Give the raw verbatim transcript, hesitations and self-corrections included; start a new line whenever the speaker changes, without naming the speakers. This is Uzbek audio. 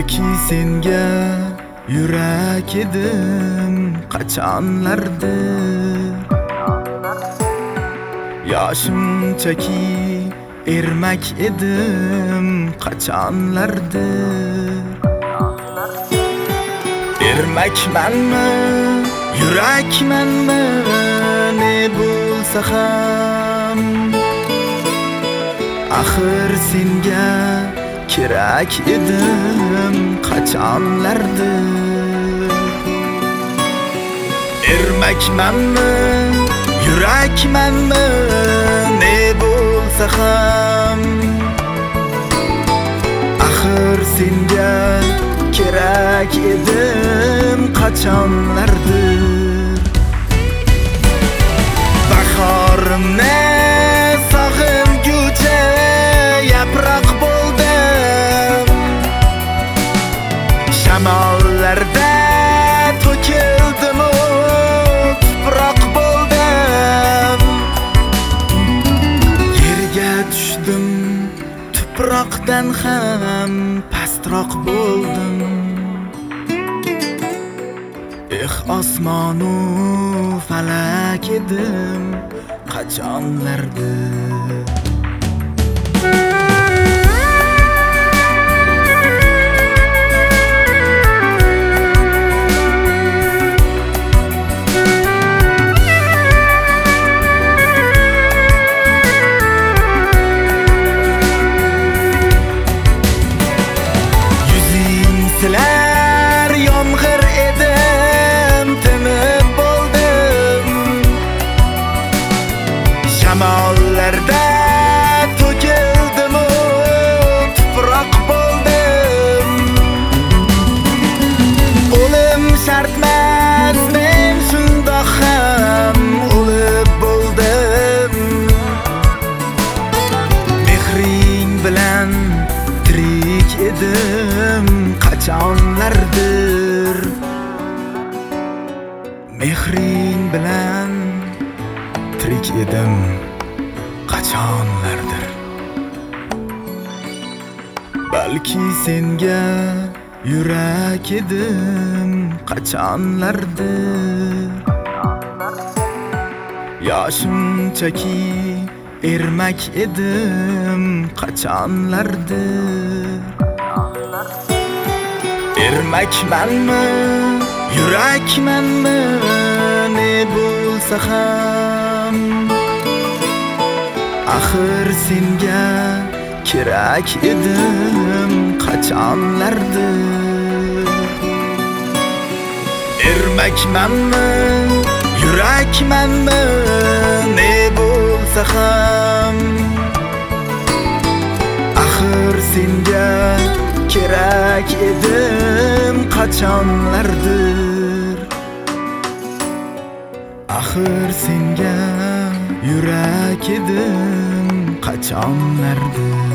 Balki senga yurak edim qachonlardir. Yoshimchaki ermak edim qachonlardir. Ermakmanmi, yurakmanmi, ne bo'lsa ham axir senga kerak edim qachonlardir. Ermakmanmi, yurakmanmi, ne bo'lsa ham axir senga kerak edim qachonlardir. Bahorimni sog'ingucha yaproq bo'ldim, shamollarda to'kildim, tuproq bo'ldim. Yerga tushdim, tuproqdan ham pastroq bo'ldim. Eh, osmonu falak edim qachonlardir. Yuzing silar yomg'ir edim, tinib bo'ldim, shamollarda to'kildim, tuproq bo'ldim. O'lim shartmas, men shundoq ham o'lib bo'ldim. Mehring bilan tirik edim qachonlardir. Mehring bilan tirik edim qachonlardir. Balki senga yurak edim qachonlardir. Yoshimchaki ermak edim qachonlardir. Ermakmanmi, yurakmanmi, ne bo'lsa ham axir senga kerak edim qachonlardir. Ermakmanmi, yurakmanmi, ne bo'lsa ham axir senga kerak edim qachonlardir. Axir senga yurak edim qachonlardir.